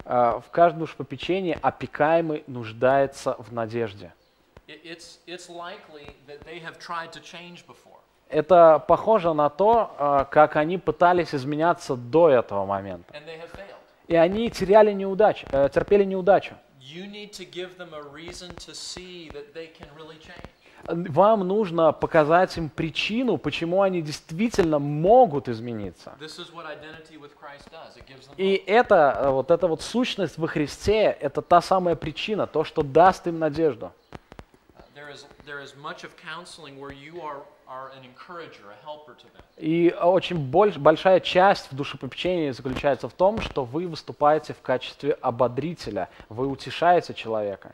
э, в каждом душепопечении опекаемый нуждается в надежде. It, it's, it's likely that they have tried to change before. Это похоже на то, э, как они пытались изменяться до этого момента. And they have failed. И они теряли неудачу, э, терпели неудачу. You need to give them a reason to see that they can really change. Вам нужно показать им причину, почему они действительно могут измениться. This is what identity with Christ does. It gives them И hope. это, э, вот эта вот сущность во Христе, это та самая причина, то, что даст им надежду. Uh, there is there is much of counseling where you are are an encourager, a helper to them. И очень больш, большая часть в душепопечении заключается в том, что вы выступаете в качестве ободрителя, вы утешаете человека.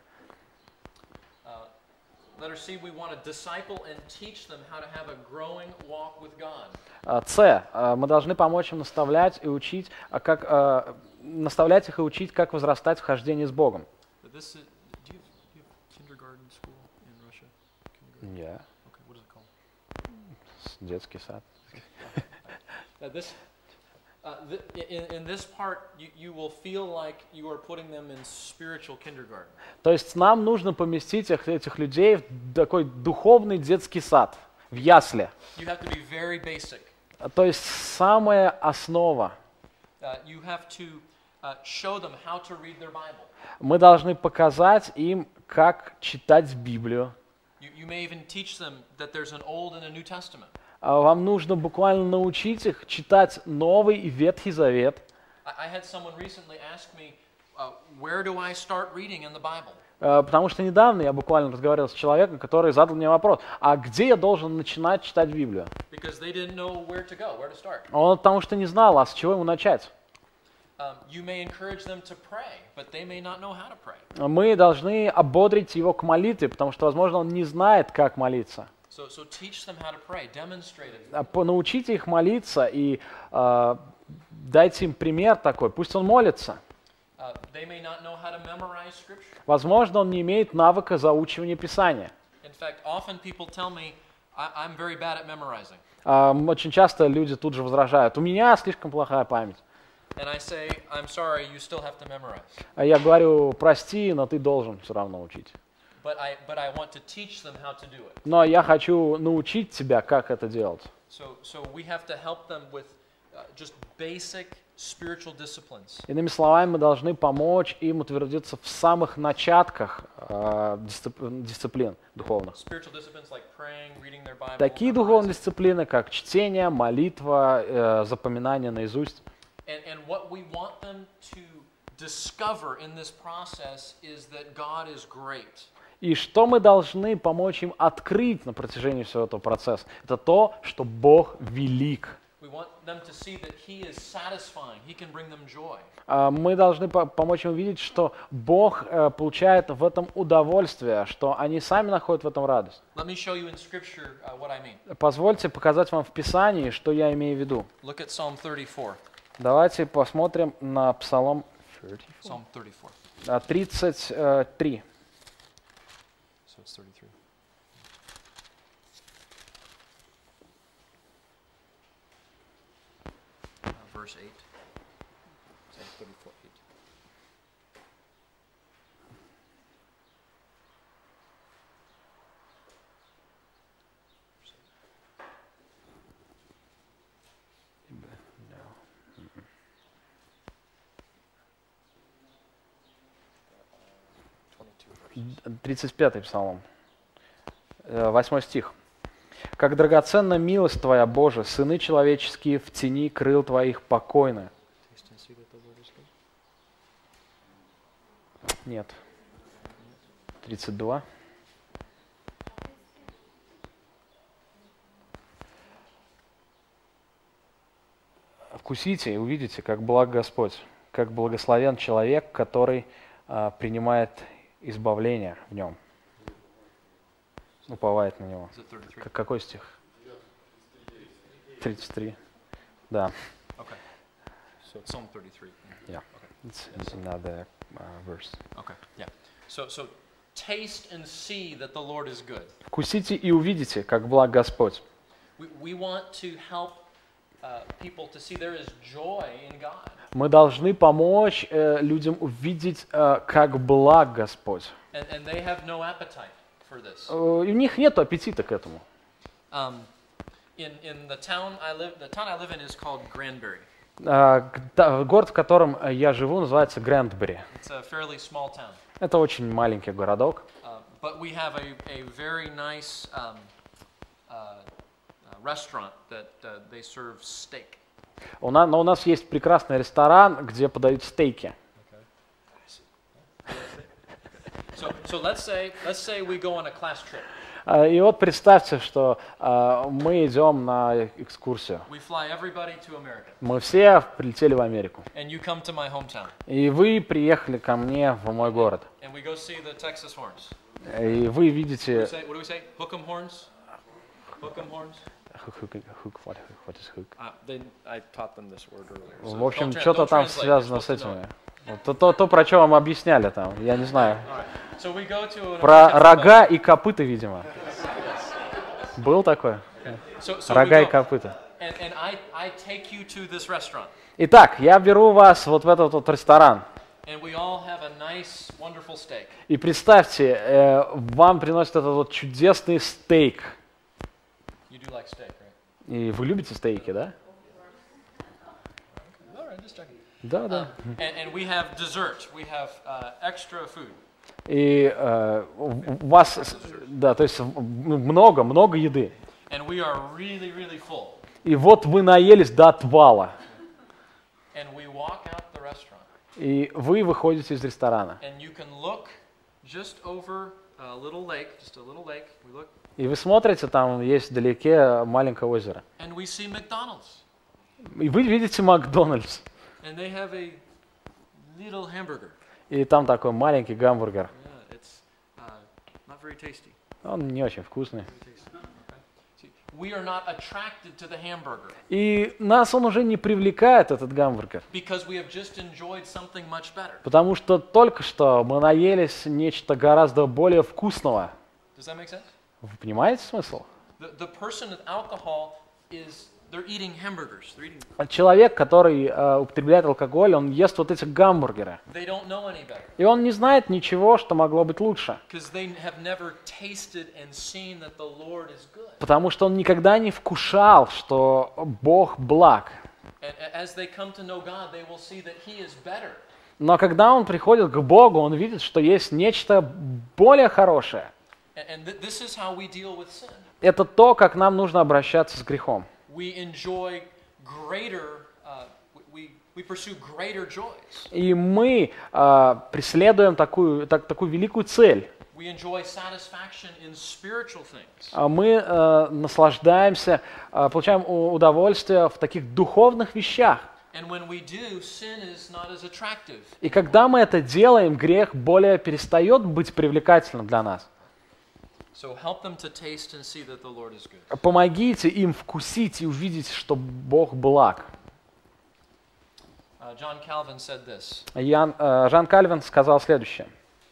Uh, letter C, we want to disciple and teach them how to have a growing walk with God. А, С. а, Мы должны помочь им наставлять и учить, а как, а, наставлять их и учить, как возрастать в хождении с Богом. But this is, do you have, do you have kindergarten school in Russia? Kindergarten? Yeah. Okay, what is it called? Детский сад. Uh, this, uh, th- in, in this part, you, you will feel like you are putting them in spiritual kindergarten. То есть нам нужно поместить их, этих людей в такой духовный детский сад, в ясли. You have to be very basic. А, То есть самая основа. Uh, you have to uh, show them how to read their Bible. Мы должны показать им, как читать Библию. You, you may even teach them that there's an Old and a New Testament. А Вам нужно буквально научить их читать Новый и Ветхий Завет. I, I had someone recently ask me, uh, where do I start reading in the Bible? А, Потому что недавно я буквально разговаривал с человеком, который задал мне вопрос, а где я должен начинать читать Библию? Because they didn't know where to go, where to start. Он потому что не знал, а с чего ему начать. Um, you may encourage them to pray, but they may not know how to pray. Мы должны ободрить его к молитве, потому что, возможно, он не знает, как молиться. So, so teach them how to pray, demonstrate it. А по- Научите их молиться и а, дайте им пример такой, пусть он молится. Uh, they may not know how to memorize Scripture. Возможно, он не имеет навыка заучивания Писания. In fact, often people tell me, I, I'm very bad at memorizing. А, м, Очень часто люди тут же возражают, у меня слишком плохая память. And I say, I'm sorry, you still have to memorize. А я говорю, прости, но ты должен все равно учить. But I, but I want to teach them how to do it. Но я хочу научить тебя, как это делать. So, so we have to help them with uh, just basic spiritual disciplines. Иными словами, мы должны помочь им утвердиться в самых начатках э, дисцип- дисциплин духовных. Spiritual disciplines like praying, reading their Bible. Такие memorizing. духовные дисциплины, как чтение, молитва, э, запоминание наизусть. And, and what we want them to discover in this process is that God is great. И что мы должны помочь им открыть на протяжении всего этого процесса? Это то, что Бог велик. We want them to see that He is satisfying. He can bring them joy. А, Мы должны по- помочь им увидеть, что Бог э, получает в этом удовольствие, что они сами находят в этом радость. Let me show you in Scripture uh, what I mean. Позвольте показать вам в Писании, что я имею в виду. Look at Psalm thirty-four. Давайте посмотрим на Псалом Psalm thirty-four. а, тридцать три. So it's thirty-three. Uh, verse eight. Psalm thirty-four, eight. тридцать пятый Псалом, э, восьмой стих. «Как драгоценна милость Твоя, Боже, сыны человеческие в тени крыл Твоих покойны». Taste and see that the Lord is good. Нет. тридцать два. «Вкусите и увидите, как благ Господь, как благословен человек, который а, принимает избавление в нем, уповает на него». Is it thirty-three? К- Какой стих? тридцать три. Да. Okay. So it's Psalm thirty-three. Yeah. Okay. It's, it's another uh, verse. Okay. Yeah. So so taste and see that the Lord is good. «Вкусите и увидите, как благ Господь». We we want to help uh, people to see there is joy in God. Мы должны помочь э, людям увидеть, э, как благ Господь. And, and they have no appetite for this. Э, и у них нет аппетита к этому. Um, in, in the town I live, the town I live in is called Granbury. Э, г- та- город, в котором э, я живу, называется Грэндбери. It's a fairly small town. Это очень маленький городок. Uh, but we have a, a very nice um, uh, uh, restaurant that uh, they serve steak. У нас, но у нас есть прекрасный ресторан, где подают стейки. So, so let's say let's say we go on a class trip. Э, И вот представьте, что э, мы идем на экскурсию. We fly everybody to America, Мы все прилетели в Америку. and you come to my hometown, И вы приехали ко мне в мой город. and we go see the Texas horns. И вы What do we видите... say? What do we say? Hook 'em horns. Hook 'em horns. Hook, hook, hook, what, what is hook? Uh, then I taught them this word earlier. So В общем, don't tra- что-то don't там translate, связано you're с supposed to know этими. it. Вот То, то, то, про что вам объясняли там, я не знаю. All right. So we go to an Про American рога и копыта, видимо. Был такой? football. So, so we Рога и go, копыта. and, and I, I take you to this restaurant, Итак, я беру вас вот в этот вот ресторан. and we all have a nice, wonderful steak. И представьте, э, вам приносят этот вот чудесный стейк. You do like steak, right? И вы любите стейки, да? All right, just checking. Да, да. Um, and, and we have dessert. We have uh, extra food. И э, у вас, с- да, то есть много, много еды. And we are really, really full. И вот вы наелись до отвала. And we walk out the restaurant. И вы выходите из ресторана. And you can look just over a little lake, just a little lake. We look, И вы смотрите, там есть вдалеке маленькое озеро. and we see McDonald's. И вы видите Макдональдс. And they have a little hamburger. И там такой маленький гамбургер. Yeah, it's uh, not very tasty. Он не очень вкусный. Very tasty. Okay. See, we are not attracted to the hamburger И нас он уже не привлекает, этот гамбургер. because we have just enjoyed something much better. Потому что только что мы наелись нечто гораздо более вкусного. Does that make sense? Вы понимаете смысл? The, the person with alcohol is, they're eating hamburgers. They're eating, Человек, который э, употребляет алкоголь, он ест вот эти гамбургеры. they don't know any better И он не знает ничего, что могло быть лучше. because they have never tasted and seen that the Lord is good. Потому что он никогда не вкушал, что Бог благ. And a- as they come to know God, they will see that He is better. Но когда он приходит к Богу, он видит, что есть нечто более хорошее. And, and th- this is how we deal with sin. Это то, как нам нужно обращаться с грехом. We enjoy greater, uh, we, we pursue greater joys. И мы э, преследуем такую, так- такую великую цель. We enjoy satisfaction in spiritual things. А Мы э, наслаждаемся, э, получаем у- удовольствие в таких духовных вещах. And when we do, sin is not as attractive. И когда мы это делаем, грех более перестает быть привлекательным для нас. So help them to taste and see that the Lord is good. Помогите им вкусить и увидеть, что Бог благ. Uh, John Calvin said this. Ян, э, Жан Кальвин сказал следующее.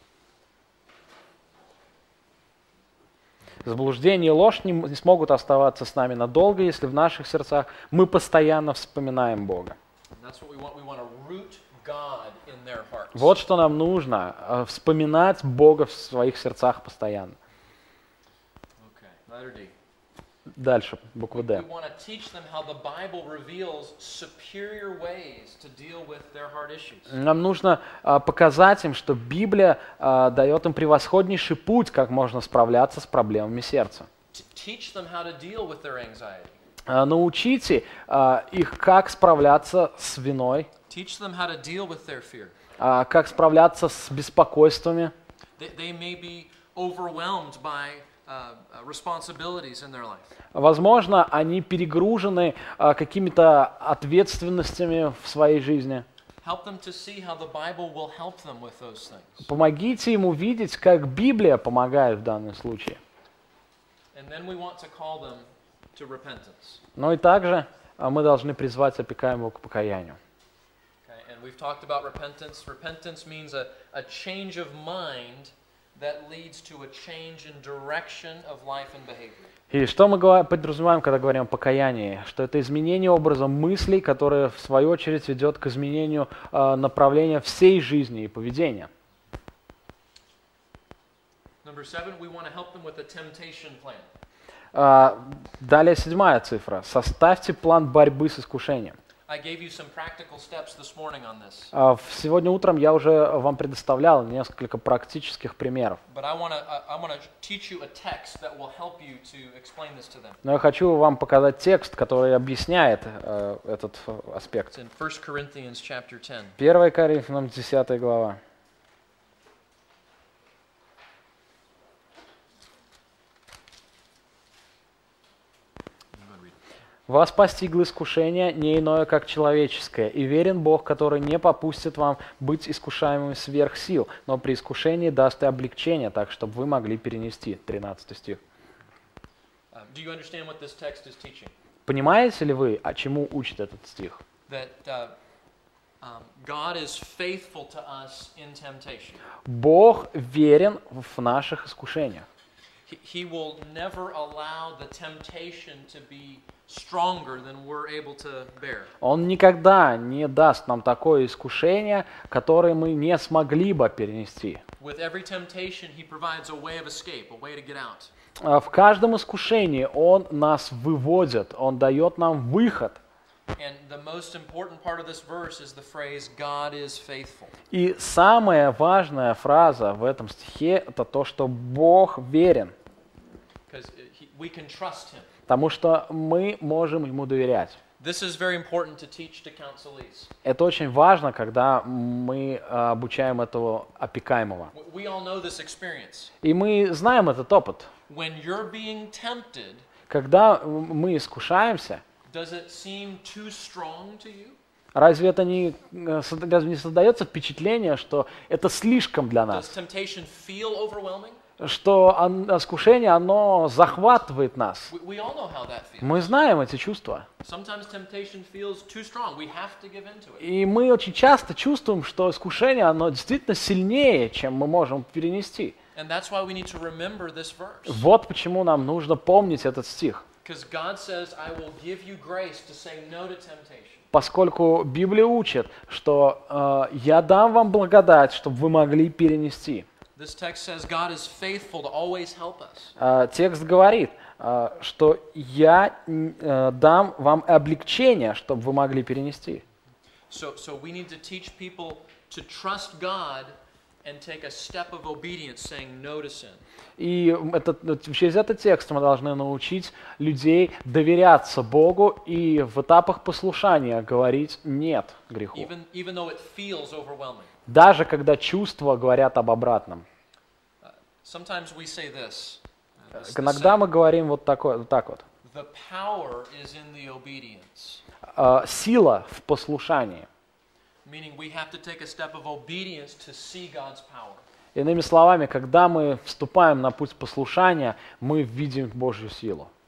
Заблуждение и ложь не, м- не смогут оставаться с нами надолго, если в наших сердцах мы постоянно вспоминаем Бога. And that's what we want. We want to root God in their hearts. Вот что нам нужно, э, вспоминать Бога в своих сердцах постоянно. Okay, letter D. Дальше, буква We Д. want to teach them how the Bible reveals superior ways to deal with their heart issues. Нам нужно э, показать им, что Библия э, дает им превосходнейший путь, как можно справляться с проблемами сердца. To teach them how to deal with their anxiety. Э, научите э, их, как справляться с виной, Teach them how to deal with their fear. э, как справляться с беспокойствами. They, they may be overwhelmed by uh, uh, responsibilities in their life. Возможно, они перегружены э, какими-то ответственностями в своей жизни. Help them to see how the Bible will help them with those things. Помогите им увидеть, как Библия помогает в данном случае. And then we want to call them to repentance. Но и также э, мы должны призвать опекаемого к покаянию. Okay? And we've talked about repentance. Repentance means a, a change of mind that leads to a change in direction of life and behavior. И что мы говор- подразумеваем, когда говорим о покаянии? Что это изменение образа мыслей, которое в свою очередь ведет к изменению э, направления всей жизни и поведения. Number seven, we want to help them with a temptation plan. А, далее седьмая цифра. Составьте план борьбы с искушением. I gave you some practical steps this morning on this. А, в- сегодня утром я уже вам предоставлял несколько практических примеров. But I want to I want to teach you a text that will help you to explain this to them. Но я хочу вам показать текст, который объясняет э, этот э, аспект. It's in First Corinthians chapter ten. первое Коринфянам десятая глава. Вас постигло искушение, не иное, как человеческое, и верен Бог, который не попустит вам быть искушаемыми сверх сил, но при искушении даст и облегчение, так, чтобы вы могли перенести. тринадцатый стих. Um, do you understand what this text is teaching? Понимаете ли вы, а чему учит этот стих? That uh, um, God is faithful to us in temptation. Бог верен в наших искушениях. He, he will never allow the temptation to be stronger than we're able to bear. Он никогда не даст нам такое искушение, которое мы не смогли бы перенести. With every temptation, He provides a way of escape, a way to get out. А в каждом искушении Он нас выводит, Он дает нам выход. And the most important part of this verse is the phrase, God is faithful. И самая важная фраза в этом стихе – это то, что Бог верен, Because we can trust Him. потому что мы можем Ему доверять. This is very important to teach to counselees. Это очень важно, когда мы а, обучаем этого опекаемого. We all know this experience. И мы знаем этот опыт. When you're being tempted, Когда мы искушаемся, does it seem too strong to you? разве это не, э, созда- разве не создается впечатление, что это слишком для Does нас? temptation feel overwhelming? Что он- искушение, оно захватывает нас? We, we all know how that feels. Мы знаем эти чувства. Sometimes temptation feels too strong. We have to give into it. И мы очень часто чувствуем, что искушение, оно действительно сильнее, чем мы можем перенести. And that's why we need to remember this verse. Вот почему нам нужно помнить этот стих. Because God says, I will give you grace to say no to temptation. Поскольку Библия учит, что э, «я дам вам благодать, чтобы вы могли перенести». This text says God is faithful to always help us. Э, текст говорит, э, что «я э, дам вам облегчение, чтобы вы могли перенести». So, so we need to teach people to trust God and take a step of obedience, saying no to sin. И этот, через этот текст мы должны научить людей доверяться Богу и в этапах послушания говорить «нет» греху. Even, even though it feels overwhelming. Даже когда чувства говорят об обратном. Sometimes we say this. uh, this- this Иногда saying, мы говорим вот, такое, вот так вот. the power is in the obedience. Э, Сила в послушании. Meaning we have to take a step of obedience to see God's power. Иными словами, когда мы вступаем на путь послушания, мы видим Божью силу.